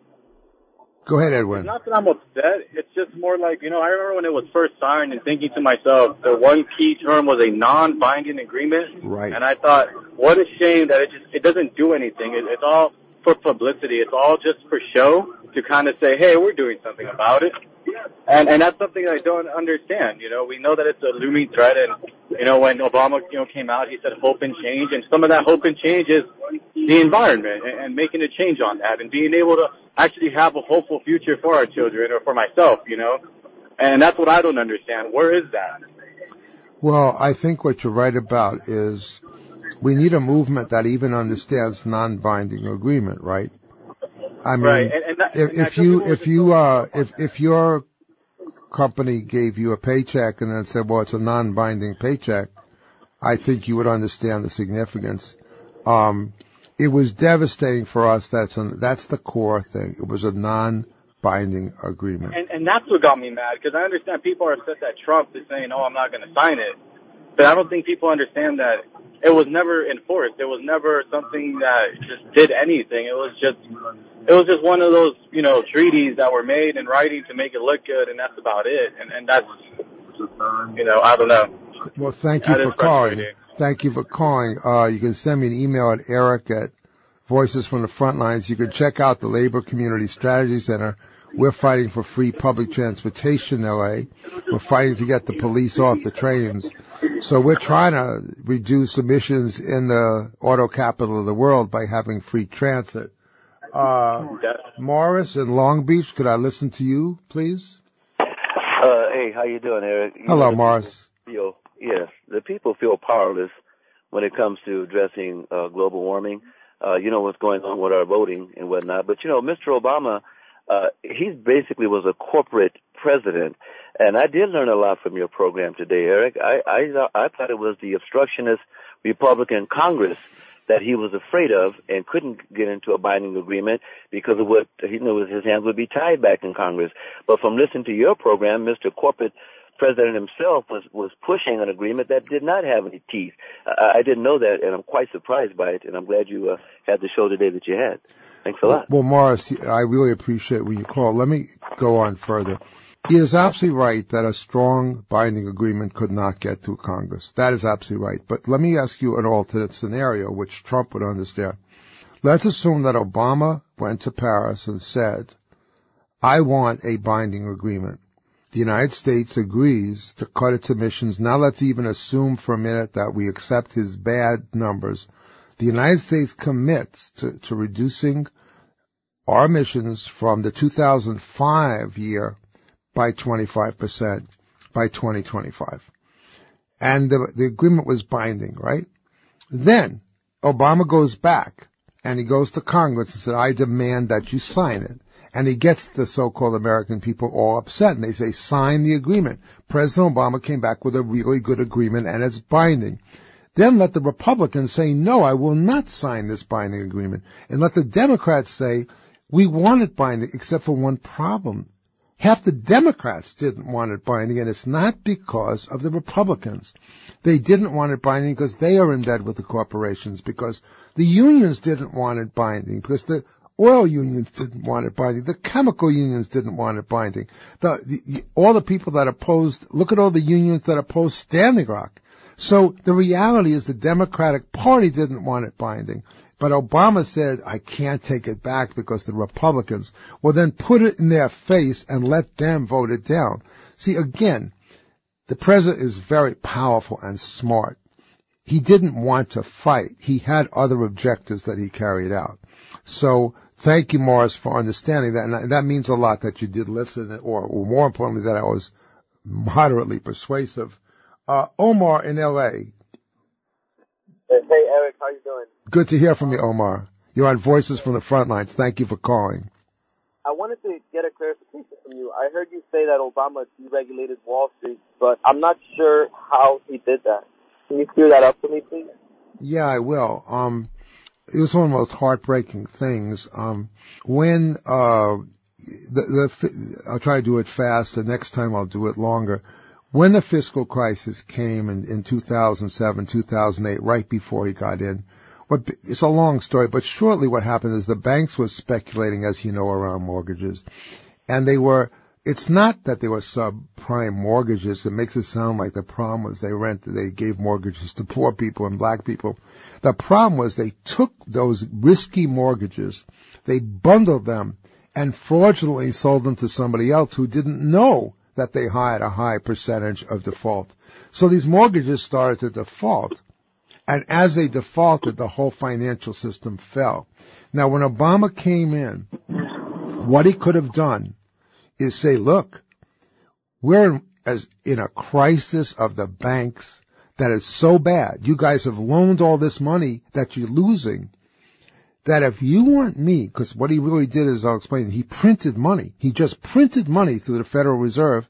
Speaker 2: Go ahead, Edwin.
Speaker 6: It's not that I'm upset. It's just more like, you know, I remember when it was first signed and thinking to myself, the one key term was a non-binding agreement.
Speaker 2: Right.
Speaker 6: And I thought, what a shame that it just, it doesn't do anything. It, it's all for publicity. It's all just for show to kind of say, hey, we're doing something about it. And, and that's something I don't understand. You know, we know that it's a looming threat. And, you know, when Obama, you know, came out, he said hope and change. And some of that hope and change is the environment and, and making a change on that and being able to actually have a hopeful future for our children or for myself, you know. And that's what I don't understand. Where is that?
Speaker 2: Well, I think what you're right about is we need a movement that even understands non-binding agreement, right? I mean,
Speaker 6: right. and, and that,
Speaker 2: if,
Speaker 6: and
Speaker 2: if you, if you, uh, if, if your company gave you a paycheck and then said, well, it's a non-binding paycheck, I think you would understand the significance. Um, it was devastating for us. That's, an, that's the core thing. It was a non-binding agreement.
Speaker 6: And, and that's what got me mad, because I understand people are upset that Trump is saying, oh, I'm not going to sign it. But I don't think people understand that it was never enforced. It was never something that just did anything. It was just, it was just one of those, you know, treaties that were made in writing to make it look good, and that's about it. And, and that's, you know, I don't know.
Speaker 2: Well, thank you
Speaker 6: That
Speaker 2: for
Speaker 6: is
Speaker 2: calling.
Speaker 6: frustrating.
Speaker 2: Thank you for calling. Uh, you can send me an email at Eric at Voices from the Frontlines. You can check out the Labor Community Strategy Center. We're fighting for free public transportation in L A. We're fighting to get the police off the trains. So we're trying to reduce emissions in the auto capital of the world by having free transit. Uh, Morris in Long Beach, could I listen to you, please?
Speaker 7: Uh, hey, how you doing, Eric? You
Speaker 2: Hello,
Speaker 7: know,
Speaker 2: Morris.
Speaker 7: Feel, yes, the people feel powerless when it comes to addressing uh, global warming. Uh, you know what's going on with our voting and whatnot. But, you know, Mister Obama, uh, he basically was a corporate president. And I did learn a lot from your program today, Eric. I, I, I thought it was the obstructionist Republican Congress that he was afraid of and couldn't get into a binding agreement because of what he knew his hands would be tied back in Congress. But from listening to your program, Mister Corporate President himself was, was pushing an agreement that did not have any teeth. I, I didn't know that, and I'm quite surprised by it, and I'm glad you uh, had the show today that you had. Thanks a lot.
Speaker 2: Well, Morris, I really appreciate when you call. Let me go on further. He is absolutely right that a strong binding agreement could not get through Congress. That is absolutely right. But let me ask you an alternate scenario, which Trump would understand. Let's assume that Obama went to Paris and said, I want a binding agreement. The United States agrees to cut its emissions. Now let's even assume for a minute that we accept his bad numbers. The United States commits to, to reducing our emissions from the two thousand five year by twenty-five percent by twenty twenty-five. And the, the agreement was binding, right? Then Obama goes back and he goes to Congress and said, I demand that you sign it. And he gets the so-called American people all upset, and they say, sign the agreement. President Obama came back with a really good agreement, and it's binding. Then let the Republicans say, no, I will not sign this binding agreement. And let the Democrats say, we want it binding, except for one problem. Half the Democrats didn't want it binding, and it's not because of the Republicans. They didn't want it binding because they are in bed with the corporations, because the unions didn't want it binding, because the oil unions didn't want it binding. The chemical unions didn't want it binding. The, the, all the people that opposed, look at all the unions that opposed Standing Rock. So the reality is the Democratic Party didn't want it binding. But Obama said, I can't take it back because the Republicans. Well, then put it in their face and let them vote it down. See, again, the president is very powerful and smart. He didn't want to fight. He had other objectives that he carried out. So thank you, Morris, for understanding that. And that means a lot that you did listen, or, or more importantly, that I was moderately persuasive. Uh, Omar in L A.
Speaker 8: Hey, Eric, how you doing?
Speaker 2: Good to hear from you, Omar. You're on Voices from the Frontlines. Thank you for calling.
Speaker 8: I wanted to get a clarification from you. I heard you say that Obama deregulated Wall Street, but I'm not sure how he did that. Can you clear that up for me, please?
Speaker 2: Yeah, I will. Um, it was one of the most heartbreaking things. Um, when, uh, the, the, I'll try to do it fast. The next time I'll do it longer. When the fiscal crisis came in, in two thousand seven, two thousand eight, right before he got in, what, it's a long story, but shortly what happened is the banks were speculating, as you know, around mortgages. And they were, it's not that they were subprime mortgages. It makes it sound like the problem was they rented, they gave mortgages to poor people and black people. The problem was they took those risky mortgages, they bundled them, and fraudulently sold them to somebody else who didn't know that they had a high percentage of default. So these mortgages started to default. And as they defaulted, the whole financial system fell. Now, when Obama came in, what he could have done is say, look, we're in, as in a crisis of the banks that is so bad. You guys have loaned all this money that you're losing. That if you want me, because what he really did is, I'll explain, he printed money. He just printed money through the Federal Reserve.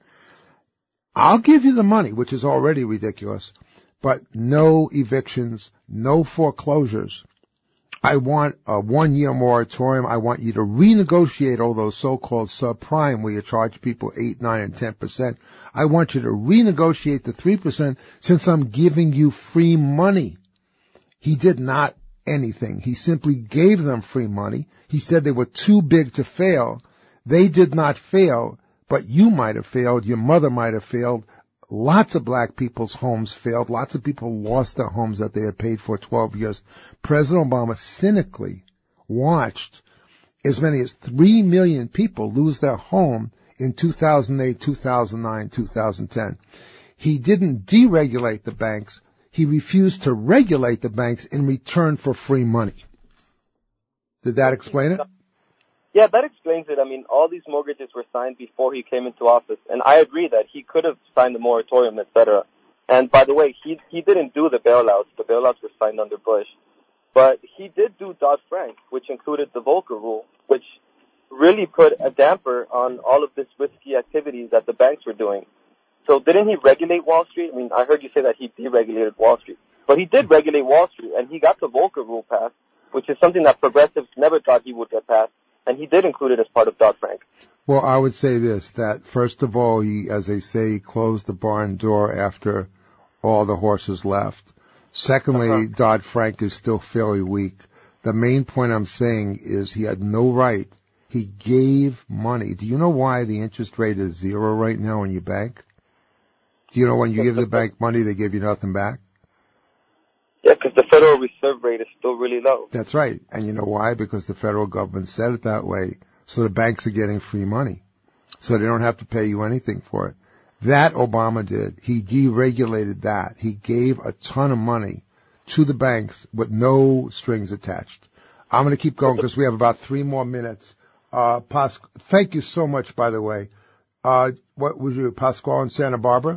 Speaker 2: I'll give you the money, which is already ridiculous, but no evictions, no foreclosures. I want a one-year moratorium. I want you to renegotiate all those so-called subprime where you charge people eight, nine, and ten percent. I want you to renegotiate the three percent since I'm giving you free money. He did not anything. He simply gave them free money. He said they were too big to fail. They did not fail, but you might have failed. Your mother might have failed. Lots of black people's homes failed. Lots of people lost their homes that they had paid for twelve years. President Obama cynically watched as many as three million people lose their home in two thousand eight, two thousand nine, two thousand ten. He didn't deregulate the banks. He refused to regulate the banks in return for free money. Did that explain it?
Speaker 8: Yeah, that explains it. I mean, all these mortgages were signed before he came into office, and I agree that he could have signed the moratorium, et cetera. And by the way, he he didn't do the bailouts. The bailouts were signed under Bush. But he did do Dodd-Frank, which included the Volcker Rule, which really put a damper on all of this risky activities that the banks were doing. So didn't he regulate Wall Street? I mean, I heard you say that he deregulated Wall Street. But he did regulate Wall Street, and he got the Volcker Rule passed, which is something that progressives never thought he would get passed. And he did include it as part of Dodd-Frank.
Speaker 2: Well, I would say this, that first of all, he, as they say, closed the barn door after all the horses left. Secondly, uh-huh. Dodd-Frank is still fairly weak. The main point I'm saying is he had no right. He gave money. Do you know why the interest rate is zero right now when you bank? Do you know when you give the bank money, they give you nothing back?
Speaker 8: Yeah, because the Federal Reserve rate is still really low.
Speaker 2: That's right. And you know why? Because the federal government said it that way. So the banks are getting free money. So they don't have to pay you anything for it. That Obama did. He deregulated that. He gave a ton of money to the banks with no strings attached. I'm going to keep going because we have about three more minutes. Uh, Pas- thank you so much, by the way. Uh, what was you, Pasquale in Santa Barbara?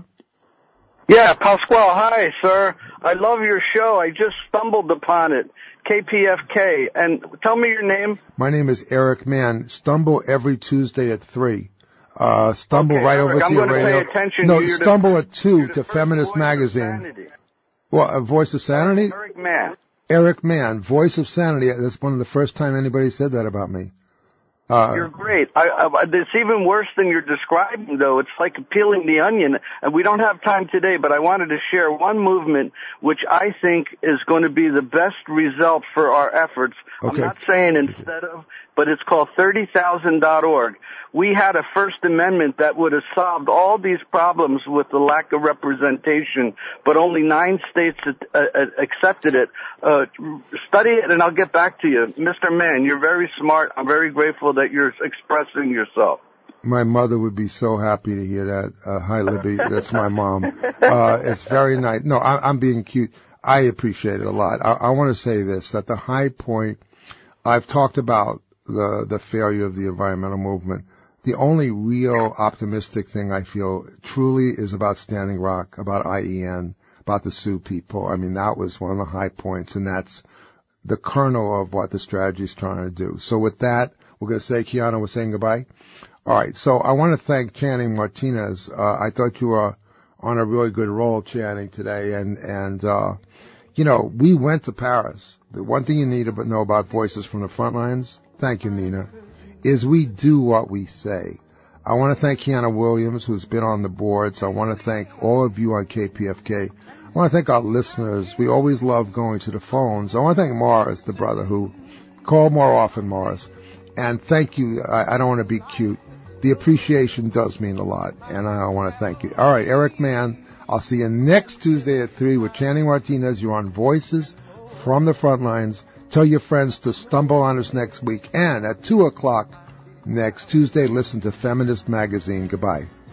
Speaker 9: Yeah, Pasquale, hi, sir. I love your show. I just stumbled upon it. K P F K. And tell me your name.
Speaker 2: My name is Eric Mann. Stumble every Tuesday at three. Uh, stumble
Speaker 9: okay,
Speaker 2: right
Speaker 9: Eric,
Speaker 2: over
Speaker 9: I'm
Speaker 2: to your
Speaker 9: radio.
Speaker 2: radio.
Speaker 9: Pay attention.
Speaker 2: No,
Speaker 9: you're
Speaker 2: stumble
Speaker 9: the,
Speaker 2: at two
Speaker 9: the
Speaker 2: to Feminist Magazine. Well, a Voice of Sanity?
Speaker 9: Eric Mann.
Speaker 2: Eric Mann, Voice of Sanity. That's one of the first time anybody said that about me. Uh,
Speaker 9: You're great. I, I, it's even worse than you're describing, though. It's like peeling the onion. And we don't have time today, but I wanted to share one movement which I think is going to be the best result for our efforts. Okay. I'm not saying instead of, but it's called thirty thousand dot org. We had a First Amendment that would have solved all these problems with the lack of representation, but only nine states uh, accepted it. Uh, study it, and I'll get back to you. Mister Mann, you're very smart. I'm very grateful that you're expressing yourself.
Speaker 2: My mother would be so happy to hear that. Uh, hi, Libby. That's my mom. Uh, it's very nice. No, I, I'm being cute. I appreciate it a lot. I, I want to say this, that the high point, I've talked about the, the failure of the environmental movement. The only real optimistic thing I feel truly is about Standing Rock, about I E N, about the Sioux people. I mean, that was one of the high points, and that's the kernel of what the strategy is trying to do. So with that, we're going to say, Kiana, we're saying goodbye. All right. So I want to thank Channing Martinez. Uh, I thought you were on a really good roll, Channing, today. And, and, uh, you know, we went to Paris. the one thing you need to know about Voices from the Frontlines, thank you, Nina, is we do what we say. I want to thank Kiana Williams, who's been on the boards. I want to thank all of you on K P F K. I want to thank our listeners. We always love going to the phones. I want to thank Morris, the brother who called more often, Morris. And thank you. I, I don't want to be cute. The appreciation does mean a lot, and I want to thank you. All right, Eric Mann, I'll see you next Tuesday at three with Channing Martinez. You're on Voices from the Frontlines. Tell your friends to stumble on us next week. And at two o'clock next Tuesday, listen to Feminist Magazine. Goodbye.